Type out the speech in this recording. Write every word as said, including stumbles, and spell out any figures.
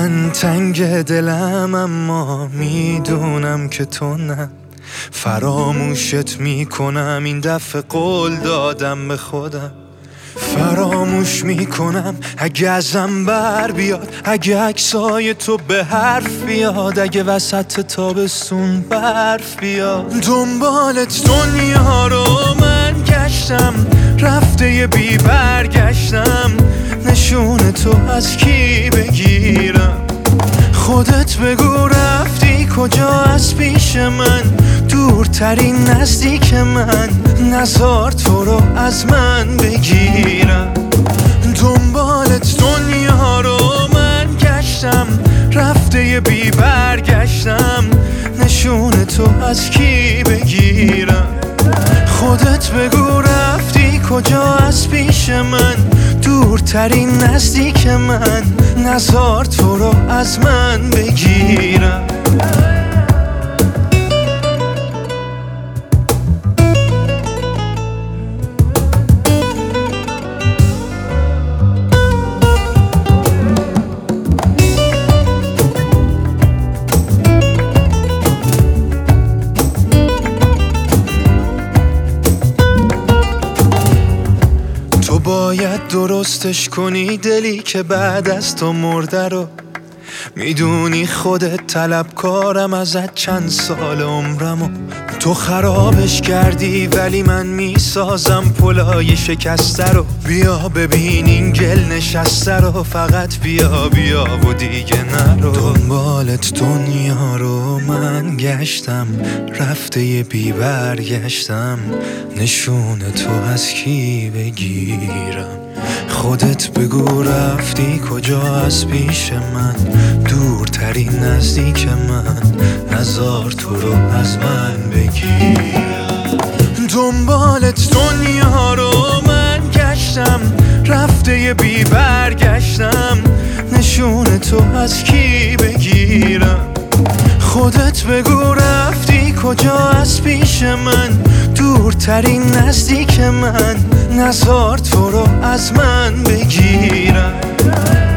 من تنگ دلم اما میدونم که تو نه. فراموشت میکنم این دفعه، قول دادم به خودم. فراموش میکنم اگه ازم بر بیاد، اگه عکسای تو به حرف بیاد، اگه وسط تابستون برف بیاد. دنبالت دنیا رو من گشتم، رفته بی برگشتم. نشون تو از کی بگیرم؟ خودت بگو رفتی کجا از پیش من؟ دورترین نزدیک من، نزار تو رو از من بگیرم. دنبالت دنیا رو من گشتم، رفته بی برگشتم. نشون تو از کی بگیرم؟ خودت بگو رفتی کجا از پیش من؟ دورترین نزدیک من، نزار تو رو از من بگیرم. تو باید درستش کنی دلی که بعد از تو مرده رو. میدونی خودت طلبکارم ازت چند سال عمرمو. تو خرابش کردی ولی من میسازم پلای شکسته رو. بیا ببین این گل نشسته رو، فقط بیا بیا و دیگه نرو. دنبالت دنیا رو من گشتم، رفته بی برگشتم. نشون تو از کی بگیرم؟ خودت بگو رفتی کجا از پیش من؟ دورترین نزدیک من، نزار تو رو از من بگیرم. دنبالت دنیا رو من گشتم، رفته بی برگشتم. نشون تو از کی بگیرم؟ خودت بگو رفتی کجا از پیش من؟ دورترین نزدیک من، نزار تو رو از من بگیرم.